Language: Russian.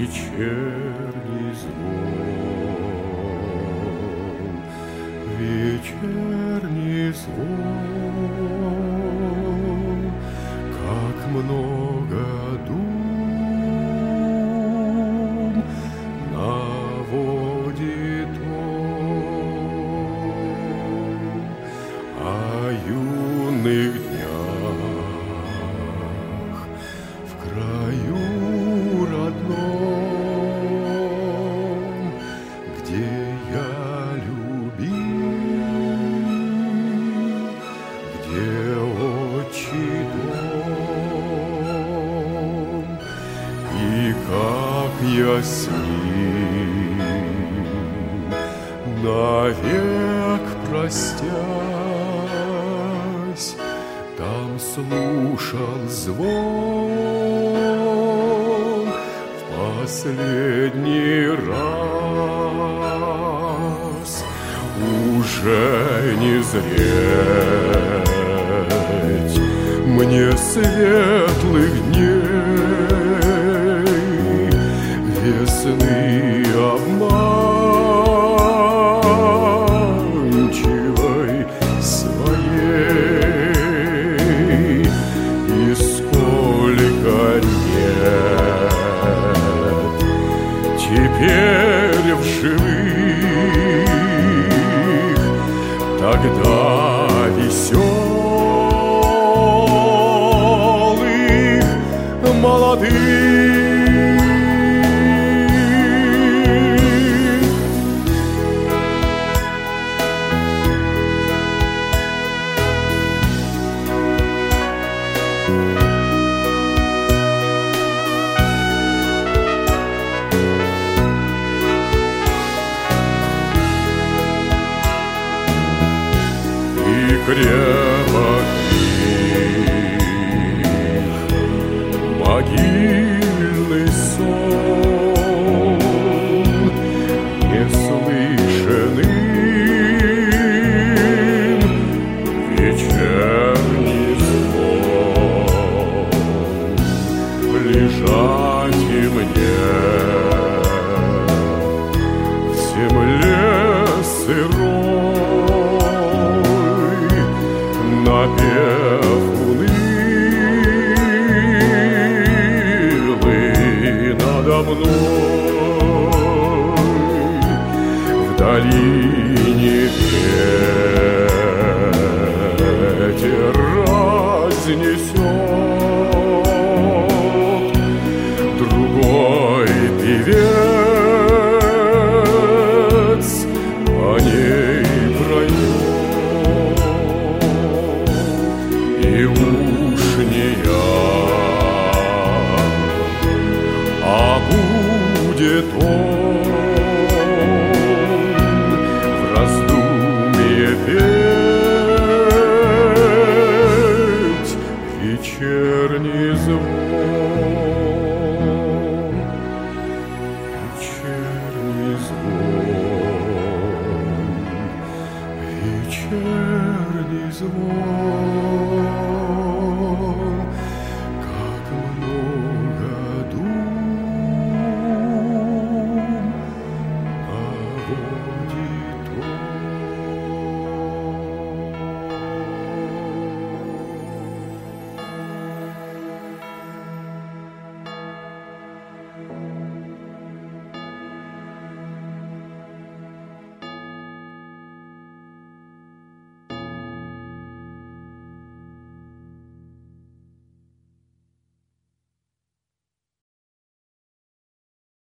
вечерний звон, вечерний звон, как много дум наводит он о юных днях в краю родном, где я любил, где отчий дом, и как я с ним навек простясь, там слушал звон в последний раз. Уже не зреть мне светлых дней, весны обманчивой своей. И сколько нет теперь в живых, тогда веселых, молодых. Крепок их могильный сон, неслышанным вечерний звон. Лежать и мне в земле сырой, напев унылый надо мной в долине ветер разнесет, другой певец по ней пройдет. И уж не я, а будет он в раздумье петь вечерний звон, вечерний звон, вечерний звон.